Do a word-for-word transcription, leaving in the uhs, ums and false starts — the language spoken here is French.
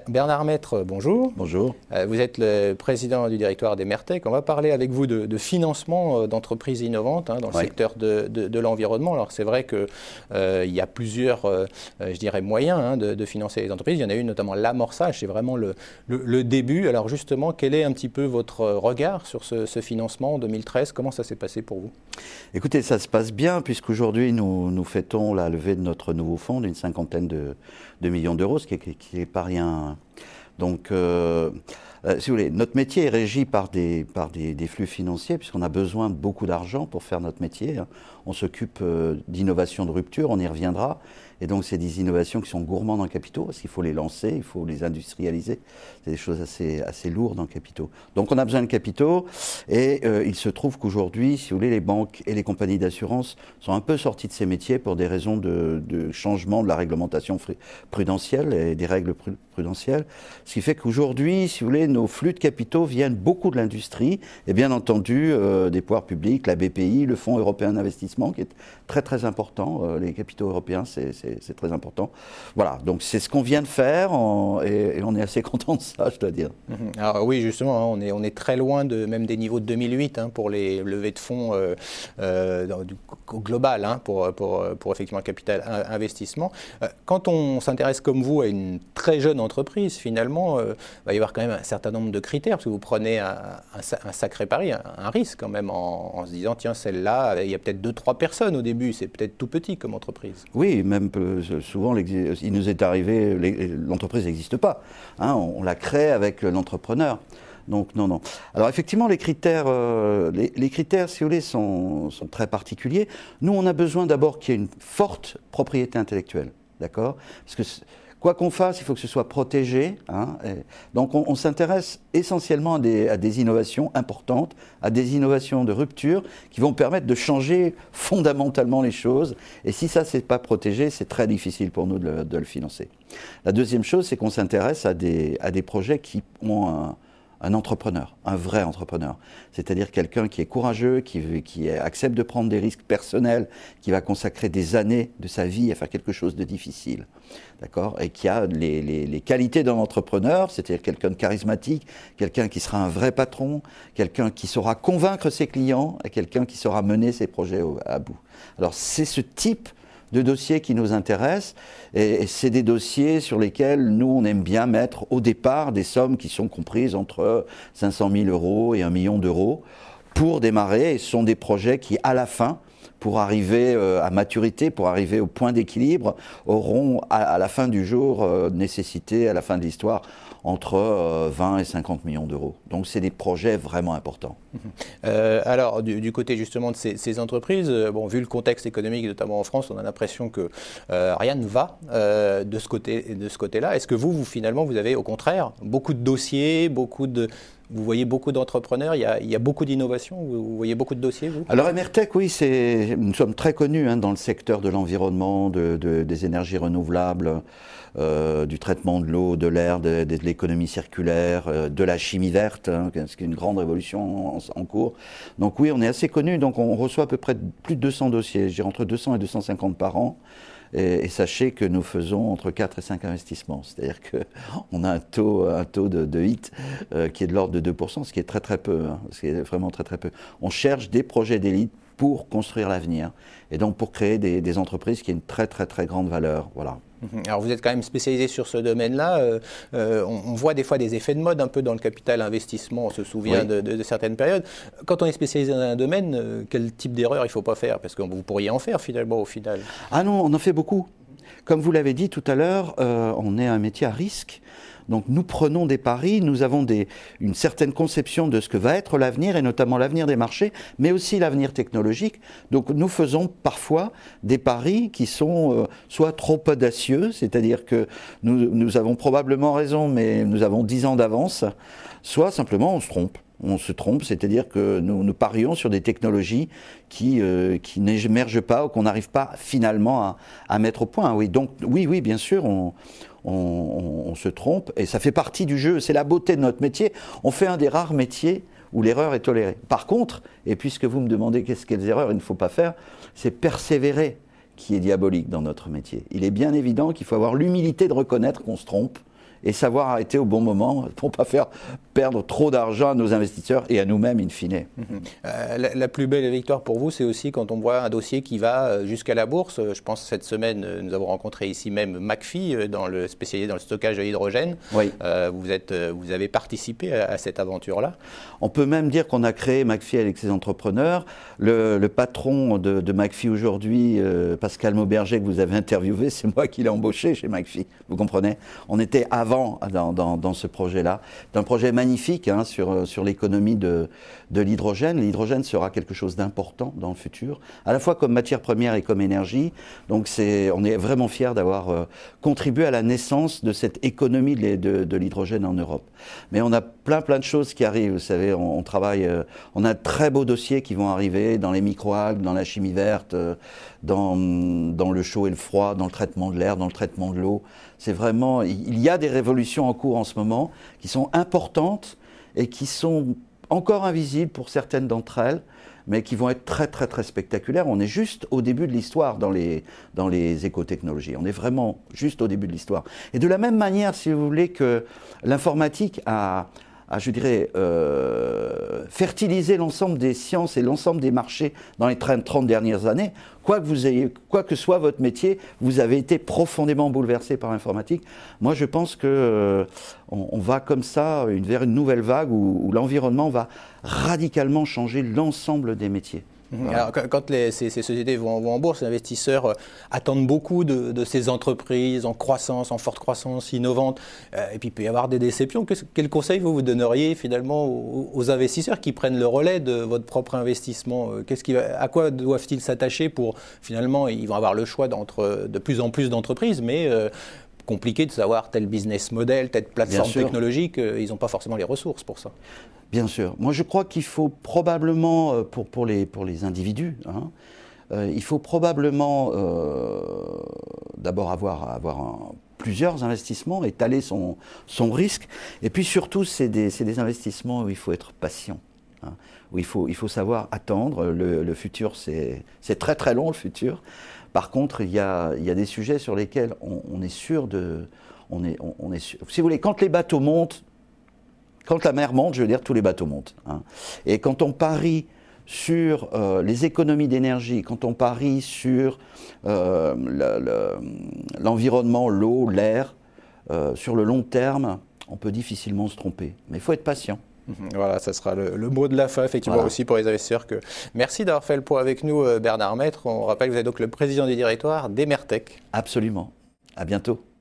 Bernard Maître, bonjour. Bonjour. Vous êtes le président du directoire d'Emertech. On va parler avec vous de, de financement d'entreprises innovantes hein, dans le oui. secteur de, de, de l'environnement. Alors c'est vrai qu'il euh, y a plusieurs, euh, je dirais, moyens hein, de, de financer les entreprises. Il y en a eu notamment l'amorçage, c'est vraiment le, le, le début. Alors justement, quel est un petit peu votre regard sur ce, ce financement en deux mille treize? Comment ça s'est passé pour vous? Écoutez, ça se passe bien puisqu'aujourd'hui nous, nous fêtons la levée de notre nouveau fonds d'une cinquantaine de, de millions d'euros, ce qui n'est pas rien. Donc, euh, euh, si vous voulez, notre métier est régi par des, par des, des flux financiers, puisqu'on a besoin de beaucoup d'argent pour faire notre métier. Hein. On s'occupe euh, d'innovations de rupture, on y reviendra. Et donc, c'est des innovations qui sont gourmandes en capitaux, parce qu'il faut les lancer, il faut les industrialiser. C'est des choses assez, assez lourdes en capitaux. Donc, on a besoin de capitaux. Et euh, il se trouve qu'aujourd'hui, si vous voulez, les banques et les compagnies d'assurance sont un peu sorties de ces métiers pour des raisons de, de changement de la réglementation prudentielle et des règles prudentielles. Ce qui fait qu'aujourd'hui, si vous voulez, nos flux de capitaux viennent beaucoup de l'industrie et bien entendu euh, des pouvoirs publics, la B P I, le Fonds européen d'investissement qui est très très important. Euh, les capitaux européens, c'est c'est très important. Voilà, donc c'est ce qu'on vient de faire en, et, et on est assez content de ça, je dois dire. Mmh. Alors oui, justement, hein, on, est, on est très loin de même des niveaux de deux mille huit hein, pour les levées de fonds euh, euh, dans, du, au global hein, pour, pour, pour effectivement le capital investissement. Euh, quand on s'intéresse comme vous à une très jeune entreprise, finalement, euh, il va y avoir quand même un certain nombre de critères parce que vous prenez un, un, un sacré pari, un, un risque quand même en, en se disant tiens, celle-là, il y a peut-être deux, trois personnes au début, c'est peut-être tout petit comme entreprise. Oui, même souvent, il nous est arrivé, l'entreprise n'existe pas. Hein, on, on la crée avec l'entrepreneur. Donc, non, non. Alors, effectivement, les critères, euh, les, les critères, si vous voulez, sont, sont très particuliers. Nous, on a besoin d'abord qu'il y ait une forte propriété intellectuelle. D'accord ? Parce que quoi qu'on fasse, il faut que ce soit protégé. Hein, et donc, on, on s'intéresse essentiellement à des, à des innovations importantes, à des innovations de rupture qui vont permettre de changer fondamentalement les choses. Et si ça, c'est pas protégé, c'est très difficile pour nous de le, de le financer. La deuxième chose, c'est qu'on s'intéresse à des, à des projets qui ont un, un entrepreneur, un vrai entrepreneur. C'est-à-dire quelqu'un qui est courageux, qui, qui accepte de prendre des risques personnels, qui va consacrer des années de sa vie à faire quelque chose de difficile. D'accord ? Et qui a les, les, les qualités d'un entrepreneur, c'est-à-dire quelqu'un de charismatique, quelqu'un qui sera un vrai patron, quelqu'un qui saura convaincre ses clients et quelqu'un qui saura mener ses projets au, à bout. Alors c'est ce type de dossiers qui nous intéressent et, et c'est des dossiers sur lesquels nous on aime bien mettre au départ des sommes qui sont comprises entre cinq cent mille euros et un million d'euros pour démarrer. Et ce sont des projets qui à la fin, pour arriver à maturité, pour arriver au point d'équilibre, auront à, à la fin du jour euh, nécessité, à la fin de l'histoire, entre euh, vingt et cinquante millions d'euros. Donc c'est des projets vraiment importants. Euh, alors du, du côté justement de ces, ces entreprises, euh, bon, vu le contexte économique, notamment en France, on a l'impression que euh, rien ne va euh, de ce côté, de ce côté-là. Est-ce que vous, vous, finalement, vous avez au contraire beaucoup de dossiers, beaucoup de... Vous voyez beaucoup d'entrepreneurs, il y a, il y a beaucoup d'innovations, vous voyez beaucoup de dossiers, vous? Alors Emertech, oui, c'est, nous sommes très connus hein, dans le secteur de l'environnement, de, de, des énergies renouvelables, euh, du traitement de l'eau, de l'air, de, de l'économie circulaire, euh, de la chimie verte, hein, ce qui est une grande révolution en, en cours. Donc oui, on est assez connus, donc on reçoit à peu près plus de deux cents dossiers, je dirais entre deux cents et deux cent cinquante par an. Et, et sachez que nous faisons entre quatre et cinq investissements. C'est-à-dire qu'on a un taux, un taux de, de hit euh, qui est de l'ordre de deux pour cent, ce qui est très très peu, hein, ce qui est vraiment très très peu. On cherche des projets d'élite pour construire l'avenir et donc pour créer des, des entreprises qui aient une très très très grande valeur. Voilà. Alors vous êtes quand même spécialisé sur ce domaine-là. Euh, euh, on, on voit des fois des effets de mode un peu dans le capital investissement. On se souvient oui. de, de, de certaines périodes. Quand on est spécialisé dans un domaine, euh, quel type d'erreur il ne faut pas faire? Parce que vous pourriez en faire finalement au final. Ah non, on en fait beaucoup. Comme vous l'avez dit tout à l'heure, euh, on est un métier à risque. Donc nous prenons des paris, nous avons des, une certaine conception de ce que va être l'avenir, et notamment l'avenir des marchés, mais aussi l'avenir technologique. Donc nous faisons parfois des paris qui sont euh, soit trop audacieux, c'est-à-dire que nous, nous avons probablement raison, mais nous avons dix ans d'avance, soit simplement on se trompe. On se trompe, c'est-à-dire que nous, nous parions sur des technologies qui, euh, qui n'émergent pas ou qu'on n'arrive pas finalement à, à mettre au point. Oui, donc oui, oui, bien sûr, on, on, on, on se trompe et ça fait partie du jeu. C'est la beauté de notre métier. On fait un des rares métiers où l'erreur est tolérée. Par contre, et puisque vous me demandez qu'est-ce quelles erreurs il ne faut pas faire, c'est persévérer qui est diabolique dans notre métier. Il est bien évident qu'il faut avoir l'humilité de reconnaître qu'on se trompe et savoir arrêter au bon moment pour ne pas faire perdre trop d'argent à nos investisseurs et à nous-mêmes in fine. Mmh. Euh, la, la plus belle victoire pour vous, c'est aussi quand on voit un dossier qui va jusqu'à la bourse. Je pense que cette semaine, nous avons rencontré ici même McPhy, dans le, spécialisé dans le stockage de l'hydrogène. Oui. Euh, vous, êtes, vous avez participé à, à cette aventure-là. On peut même dire qu'on a créé McPhy avec ses entrepreneurs. Le, le patron de, de McPhy aujourd'hui, euh, Pascal Mauberger, que vous avez interviewé, c'est moi qui l'ai embauché chez McPhy. Vous comprenez? On était avant dans, dans, dans ce projet-là. C'est un projet magnifique hein, sur, sur l'économie de, de l'hydrogène. L'hydrogène sera quelque chose d'important dans le futur, à la fois comme matière première et comme énergie. Donc c'est, on est vraiment fiers d'avoir euh, contribué à la naissance de cette économie de, de, de l'hydrogène en Europe. Mais on a plein plein de choses qui arrivent. Vous savez, on, on travaille, euh, on a de très beaux dossiers qui vont arriver dans les microalgues, dans la chimie verte, euh, dans, dans le chaud et le froid, dans le traitement de l'air, dans le traitement de l'eau. C'est vraiment, il y a des révolutions en cours en ce moment qui sont importantes et qui sont encore invisibles pour certaines d'entre elles, mais qui vont être très très très spectaculaires. On est juste au début de l'histoire dans les, dans les écotechnologies. On est vraiment juste au début de l'histoire. Et de la même manière, si vous voulez, que l'informatique a, a je dirais, euh, fertilisé l'ensemble des sciences et l'ensemble des marchés dans les trente dernières années, quoi que, vous ayez, quoi que soit votre métier, vous avez été profondément bouleversé par l'informatique. Moi, je pense qu'on euh, on va comme ça une, vers une nouvelle vague où, où l'environnement va radicalement changer l'ensemble des métiers. Voilà. Alors, quand les, ces, ces sociétés vont, vont en bourse, les investisseurs euh, attendent beaucoup de, de ces entreprises en croissance, en forte croissance, innovantes. Euh, et puis, il peut y avoir des déceptions. Que, quel conseil vous, vous donneriez finalement aux, aux investisseurs qui prennent le relais de votre propre investissement? Qu'est-ce qui va, à quoi doivent-ils s'attacher pour, finalement, ils vont avoir le choix d'entre de plus en plus d'entreprises, mais euh, compliqué de savoir tel business model, telle plateforme technologique, euh, ils n'ont pas forcément les ressources pour ça. Bien sûr. Moi, je crois qu'il faut probablement, pour, pour, les, pour les individus, hein, euh, il faut probablement euh, d'abord avoir, avoir un, plusieurs investissements, étaler son, son risque. Et puis surtout, c'est des, c'est des investissements où il faut être patient, hein, où il faut, il faut savoir attendre. Le, le futur, c'est, c'est très très long, le futur. Par contre, il y a, il y a des sujets sur lesquels on, on est sûr de... On est, on, on est sûr. Si vous voulez, quand les bateaux montent, quand la mer monte, je veux dire, tous les bateaux montent. Hein. Et quand on parie sur euh, les économies d'énergie, quand on parie sur euh, le, le, l'environnement, l'eau, l'air, euh, sur le long terme, on peut difficilement se tromper. Mais il faut être patient. Voilà, ça sera le, le mot de la fin, effectivement, voilà. Aussi pour les investisseurs. Que... Merci d'avoir fait le point avec nous, Bernard Maître. On rappelle que vous êtes donc le président du directoire d'Emertech. Absolument. À bientôt.